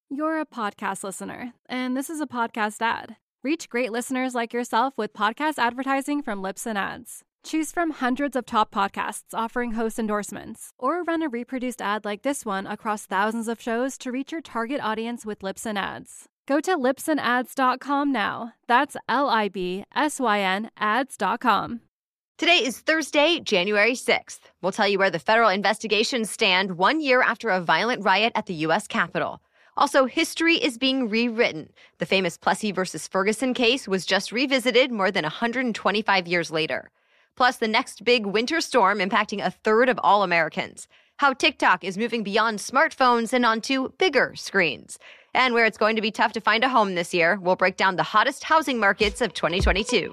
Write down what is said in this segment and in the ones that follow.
You're a podcast listener, and this is a podcast ad. Reach great listeners like yourself with podcast advertising from Libsyn Ads. Choose from hundreds of top podcasts offering host endorsements, or run a reproduced ad like this one across thousands of shows to reach your target audience with Libsyn Ads. Go to libsynads.com now. That's LIBSYN ads.com. Today is Thursday, January 6th. We'll tell you where the federal investigations stand 1 year after a violent riot at the U.S. Capitol. Also, history is being rewritten. The famous Plessy versus Ferguson case was just revisited more than 125 years later. Plus, the next big winter storm impacting a third of all Americans. How TikTok is moving beyond smartphones and onto bigger screens. And where it's going to be tough to find a home this year, we'll break down the hottest housing markets of 2022.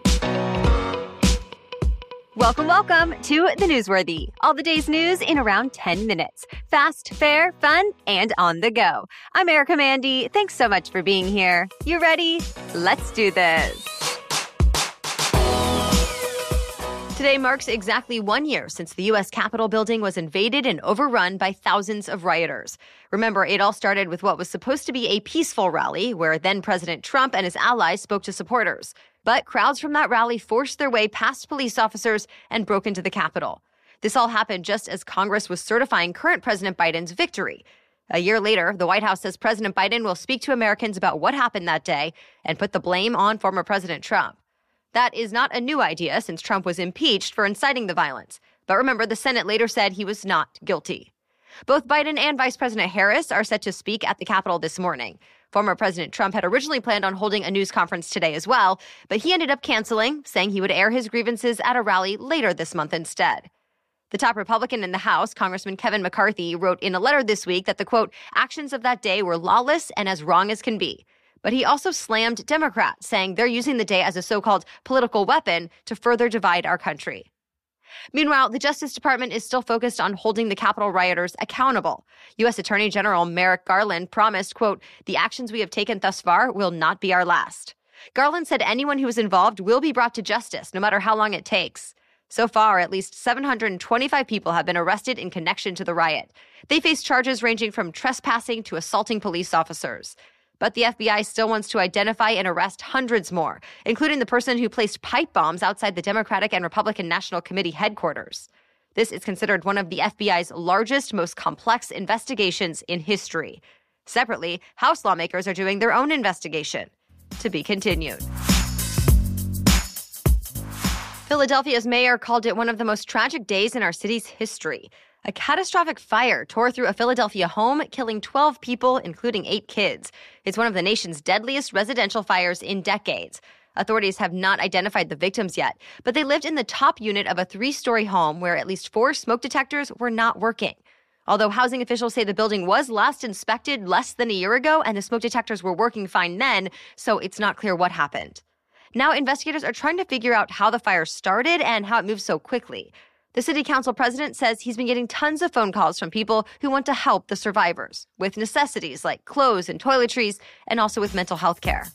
Welcome to The Newsworthy. All the day's news in around 10 minutes. Fast, fair, fun, and on the go. I'm Erica Mandy. Thanks so much for being here. You ready? Let's do this. Today marks exactly 1 year since the U.S. Capitol building was invaded and overrun by thousands of rioters. Remember, it all started with what was supposed to be a peaceful rally, where then-President Trump and his allies spoke to supporters. But crowds from that rally forced their way past police officers and broke into the Capitol. This all happened just as Congress was certifying current President Biden's victory. A year later, the White House says President Biden will speak to Americans about what happened that day and put the blame on former President Trump. That is not a new idea since Trump was impeached for inciting the violence. But remember, the Senate later said he was not guilty. Both Biden and Vice President Harris are set to speak at the Capitol this morning. Former President Trump had originally planned on holding a news conference today as well, but he ended up canceling, saying he would air his grievances at a rally later this month instead. The top Republican in the House, Congressman Kevin McCarthy, wrote in a letter this week that the, quote, actions of that day were lawless and as wrong as can be. But he also slammed Democrats, saying they're using the day as a so-called political weapon to further divide our country. Meanwhile, the Justice Department is still focused on holding the Capitol rioters accountable. U.S. Attorney General Merrick Garland promised, quote, the actions we have taken thus far will not be our last. Garland said anyone who is involved will be brought to justice, no matter how long it takes. So far, at least 725 people have been arrested in connection to the riot. They face charges ranging from trespassing to assaulting police officers. But the FBI still wants to identify and arrest hundreds more, including the person who placed pipe bombs outside the Democratic and Republican National Committee headquarters. This is considered one of the FBI's largest, most complex investigations in history. Separately, House lawmakers are doing their own investigation. To be continued. Philadelphia's mayor called it one of the most tragic days in our city's history. A catastrophic fire tore through a Philadelphia home, killing 12 people, including 8 kids. It's one of the nation's deadliest residential fires in decades. Authorities have not identified the victims yet, but they lived in the top unit of a 3-story home where at least 4 smoke detectors were not working. Although housing officials say the building was last inspected less than a year ago and the smoke detectors were working fine then, so it's not clear what happened. Now investigators are trying to figure out how the fire started and how it moved so quickly. The city council president says he's been getting tons of phone calls from people who want to help the survivors with necessities like clothes and toiletries, and also with mental health care.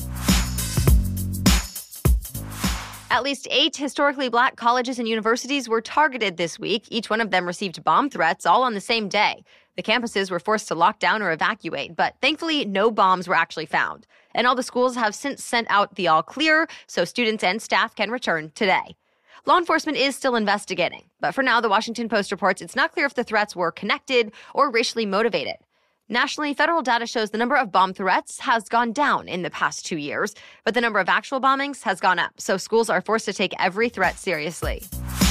At least 8 historically black colleges and universities were targeted this week. Each one of them received bomb threats all on the same day. The campuses were forced to lock down or evacuate, but thankfully no bombs were actually found. And all the schools have since sent out the all clear, so students and staff can return today. Law enforcement is still investigating, but for now, the Washington Post reports it's not clear if the threats were connected or racially motivated. Nationally, federal data shows the number of bomb threats has gone down in the past 2 years, but the number of actual bombings has gone up, so schools are forced to take every threat seriously.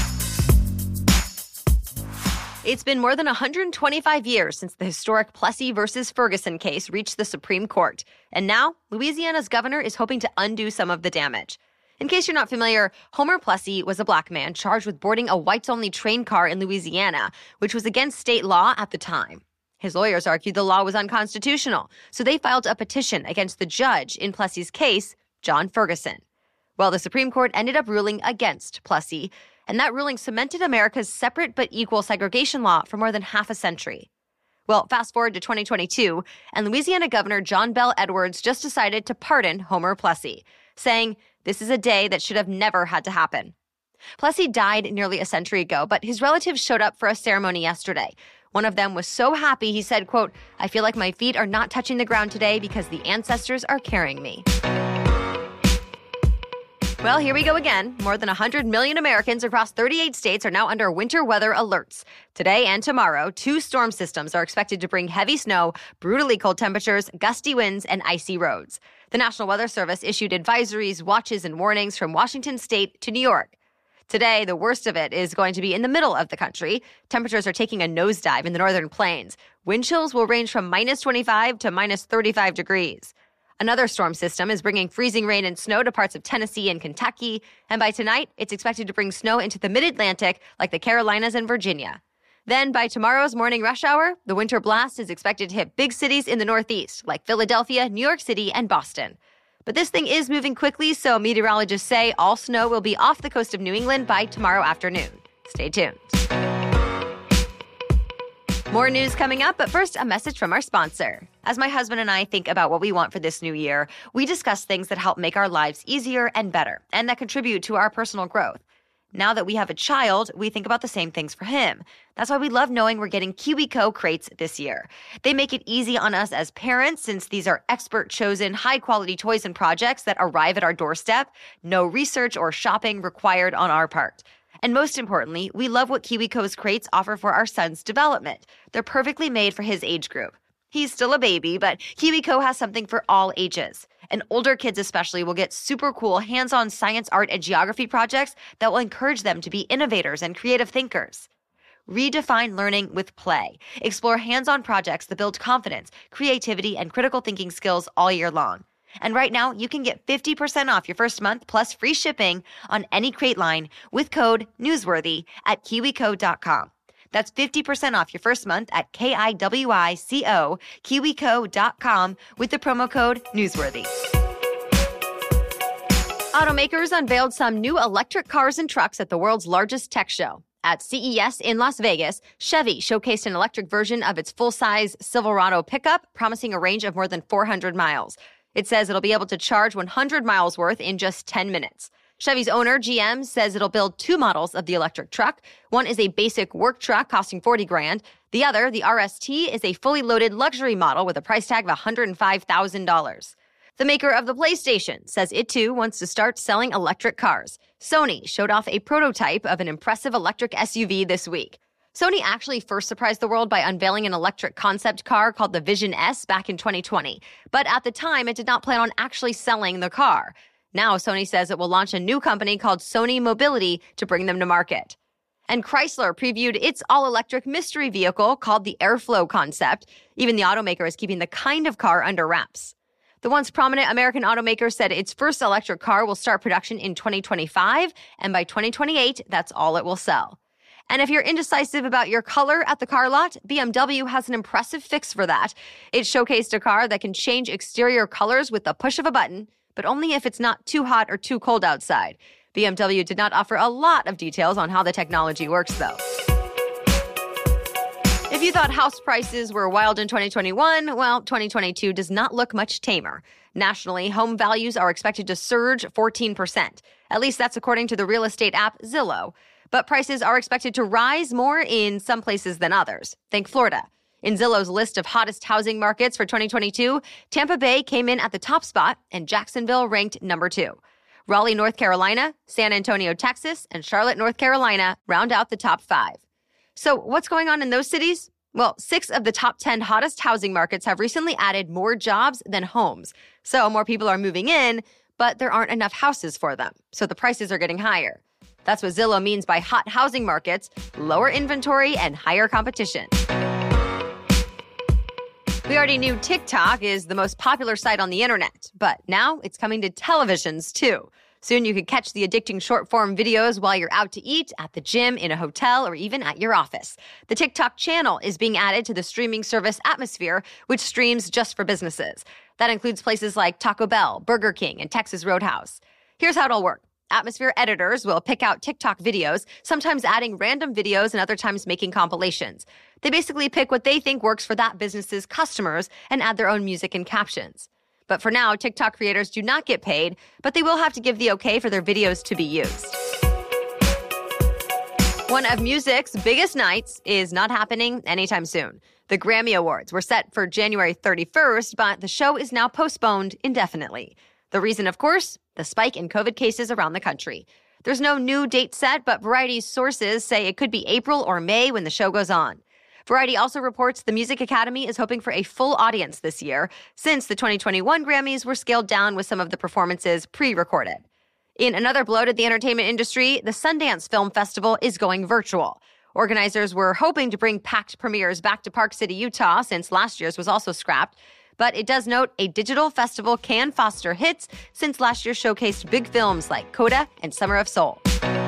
It's been more than 125 years since the historic Plessy versus Ferguson case reached the Supreme Court, and now Louisiana's governor is hoping to undo some of the damage. In case you're not familiar, Homer Plessy was a black man charged with boarding a whites-only train car in Louisiana, which was against state law at the time. His lawyers argued the law was unconstitutional, so they filed a petition against the judge in Plessy's case, John Ferguson. Well, the Supreme Court ended up ruling against Plessy, and that ruling cemented America's separate but equal segregation law for more than half a century. Well, fast forward to 2022, and Louisiana Governor John Bel Edwards just decided to pardon Homer Plessy, saying, this is a day that should have never had to happen. Plessy died nearly a century ago, but his relatives showed up for a ceremony yesterday. One of them was so happy, he said, quote, "I feel like my feet are not touching the ground today because the ancestors are carrying me." Well, here we go again. More than 100 million Americans across 38 states are now under winter weather alerts. Today and tomorrow, 2 storm systems are expected to bring heavy snow, brutally cold temperatures, gusty winds, and icy roads. The National Weather Service issued advisories, watches, and warnings from Washington state to New York. Today, the worst of it is going to be in the middle of the country. Temperatures are taking a nosedive in the northern plains. Wind chills will range from minus 25 to minus 35 degrees. Another storm system is bringing freezing rain and snow to parts of Tennessee and Kentucky. And by tonight, it's expected to bring snow into the mid-Atlantic, like the Carolinas and Virginia. Then, by tomorrow's morning rush hour, the winter blast is expected to hit big cities in the Northeast, like Philadelphia, New York City, and Boston. But this thing is moving quickly, so meteorologists say all snow will be off the coast of New England by tomorrow afternoon. Stay tuned. More news coming up, but first, a message from our sponsor. As my husband and I think about what we want for this new year, we discuss things that help make our lives easier and better, and that contribute to our personal growth. Now that we have a child, we think about the same things for him. That's why we love knowing we're getting KiwiCo crates this year. They make it easy on us as parents, since these are expert-chosen, high-quality toys and projects that arrive at our doorstep. No research or shopping required on our part. And most importantly, we love what KiwiCo's crates offer for our son's development. They're perfectly made for his age group. He's still a baby, but KiwiCo has something for all ages. And older kids especially will get super cool hands-on science, art, and geography projects that will encourage them to be innovators and creative thinkers. Redefine learning with play. Explore hands-on projects that build confidence, creativity, and critical thinking skills all year long. And right now, you can get 50% off your first month plus free shipping on any crate line with code NEWSWORTHY at KiwiCo.com. That's 50% off your first month at KIWICO, KiwiCo.com with the promo code NEWSWORTHY. Automakers unveiled some new electric cars and trucks at the world's largest tech show. At CES in Las Vegas, Chevy showcased an electric version of its full-size Silverado pickup, promising a range of more than 400 miles. It says it'll be able to charge 100 miles worth in just 10 minutes. Chevy's owner, GM, says it'll build 2 models of the electric truck. One is a basic work truck costing $40,000. The other, the RST, is a fully loaded luxury model with a price tag of $105,000. The maker of the PlayStation says it too wants to start selling electric cars. Sony showed off a prototype of an impressive electric SUV this week. Sony actually first surprised the world by unveiling an electric concept car called the Vision S back in 2020. But at the time, it did not plan on actually selling the car. Now, Sony says it will launch a new company called Sony Mobility to bring them to market. And Chrysler previewed its all-electric mystery vehicle called the Airflow concept. Even the automaker is keeping the kind of car under wraps. The once prominent American automaker said its first electric car will start production in 2025, and by 2028, that's all it will sell. And if you're indecisive about your color at the car lot, BMW has an impressive fix for that. It showcased a car that can change exterior colors with the push of a button, but only if it's not too hot or too cold outside. BMW did not offer a lot of details on how the technology works, though. If you thought house prices were wild in 2021, well, 2022 does not look much tamer. Nationally, home values are expected to surge 14%. At least that's according to the real estate app Zillow. But prices are expected to rise more in some places than others. Think Florida. In Zillow's list of hottest housing markets for 2022, Tampa Bay came in at the top spot and Jacksonville ranked number 2. Raleigh, North Carolina, San Antonio, Texas, and Charlotte, North Carolina round out the top 5. So what's going on in those cities? Well, 6 of the top 10 hottest housing markets have recently added more jobs than homes. So more people are moving in, but there aren't enough houses for them. So the prices are getting higher. That's what Zillow means by hot housing markets, lower inventory, and higher competition. We already knew TikTok is the most popular site on the internet, but now it's coming to televisions too. Soon you could catch the addicting short-form videos while you're out to eat, at the gym, in a hotel, or even at your office. The TikTok channel is being added to the streaming service Atmosphere, which streams just for businesses. That includes places like Taco Bell, Burger King, and Texas Roadhouse. Here's how it'll work. Atmosphere editors will pick out TikTok videos, sometimes adding random videos and other times making compilations. They basically pick what they think works for that business's customers and add their own music and captions. But for now, TikTok creators do not get paid, but they will have to give the okay for their videos to be used. One of music's biggest nights is not happening anytime soon. The Grammy Awards were set for January 31st, but the show is now postponed indefinitely. The reason, of course, the spike in COVID cases around the country. There's no new date set, but Variety's sources say it could be April or May when the show goes on. Variety also reports the Music Academy is hoping for a full audience this year, since the 2021 Grammys were scaled down with some of the performances pre-recorded. In another blow to the entertainment industry, the Sundance Film Festival is going virtual. Organizers were hoping to bring packed premieres back to Park City, Utah, since last year's was also scrapped. But it does note a digital festival can foster hits, since last year showcased big films like Coda and Summer of Soul.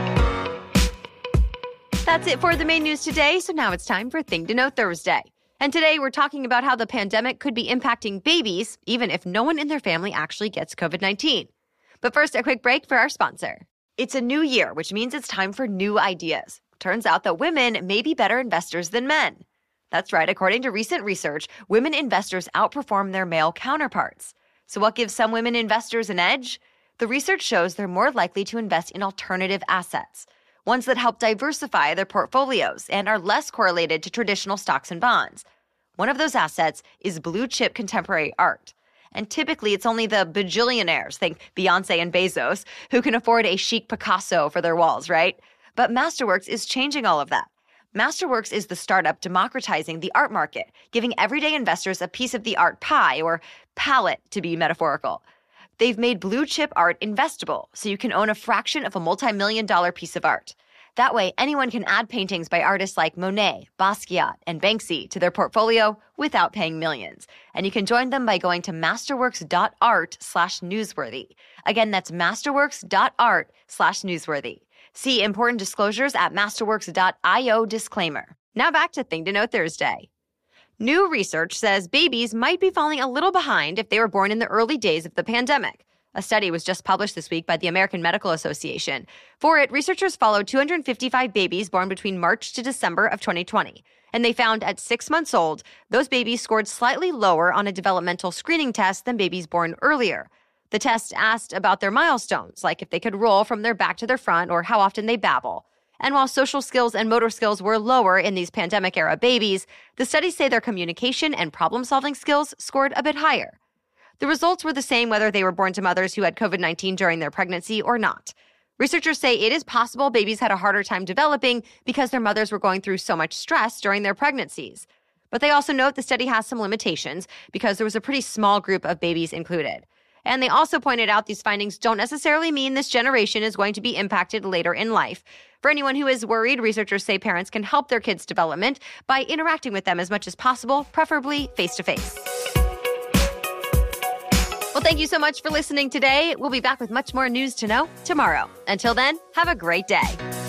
That's it for the main news today, so now it's time for Thing to Know Thursday. And today we're talking about how the pandemic could be impacting babies, even if no one in their family actually gets COVID-19. But first, a quick break for our sponsor. It's a new year, which means it's time for new ideas. Turns out that women may be better investors than men. That's right. According to recent research, women investors outperform their male counterparts. So what gives some women investors an edge? The research shows they're more likely to invest in alternative assets, ones that help diversify their portfolios and are less correlated to traditional stocks and bonds. One of those assets is blue-chip contemporary art. And typically, it's only the bajillionaires, think Beyonce and Bezos, who can afford a chic Picasso for their walls, right? But Masterworks is changing all of that. Masterworks is the startup democratizing the art market, giving everyday investors a piece of the art pie, or palette to be metaphorical. They've made blue-chip art investable, so you can own a fraction of a multi-million-dollar piece of art. That way, anyone can add paintings by artists like Monet, Basquiat, and Banksy to their portfolio without paying millions. And you can join them by going to masterworks.art/newsworthy. Again, that's masterworks.art/newsworthy. See important disclosures at masterworks.io disclaimer. Now back to Thing to Know Thursday. New research says babies might be falling a little behind if they were born in the early days of the pandemic. A study was just published this week by the American Medical Association. For it, researchers followed 255 babies born between March to December of 2020. And they found at 6 months old, those babies scored slightly lower on a developmental screening test than babies born earlier. The test asked about their milestones, like if they could roll from their back to their front or how often they babble. And while social skills and motor skills were lower in these pandemic-era babies, the studies say their communication and problem-solving skills scored a bit higher. The results were the same whether they were born to mothers who had COVID-19 during their pregnancy or not. Researchers say it is possible babies had a harder time developing because their mothers were going through so much stress during their pregnancies. But they also note the study has some limitations because there was a pretty small group of babies included. And they also pointed out these findings don't necessarily mean this generation is going to be impacted later in life. For anyone who is worried, researchers say parents can help their kids' development by interacting with them as much as possible, preferably face-to-face. Well, thank you so much for listening today. We'll be back with much more news to know tomorrow. Until then, have a great day.